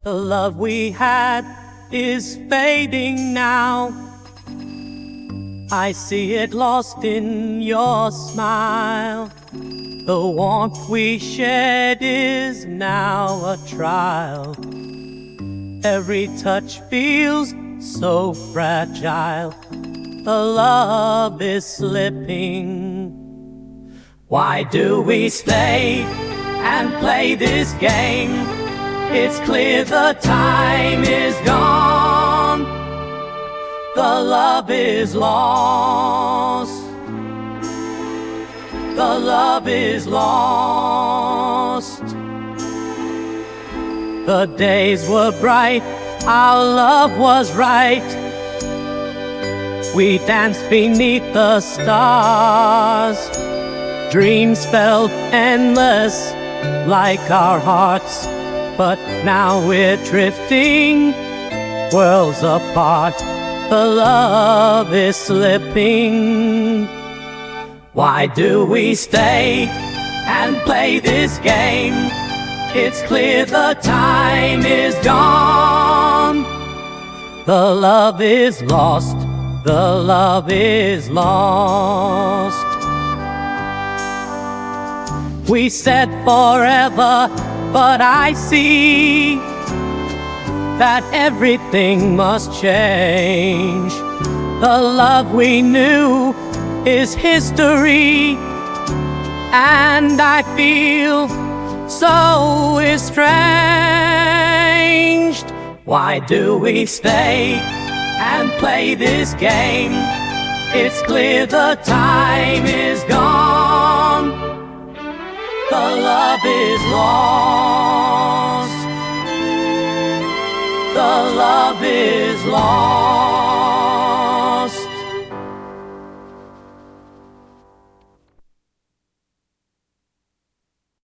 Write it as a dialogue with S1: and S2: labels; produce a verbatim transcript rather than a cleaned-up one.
S1: The love we had is fading now. I see it lost in your smile. The warmth we shared is now a trial. Every touch feels so fragile. The love is slipping. Why do we stay and play this game? It's clear the time is gone. The love is lost. The love is lost. The days were bright, our love was right. We danced beneath the stars. Dreams felt endless like our hearts. But now we're drifting, worlds apart. The love is slipping. Why do we stay and play this game? It's clear the time is gone. The love is lost. The love is lost. We said forever, but I see that everything must change. The love we knew is history, and I feel so estranged. Why do we stay and play this game? It's clear the time is gone. The love is lost. The love is lost.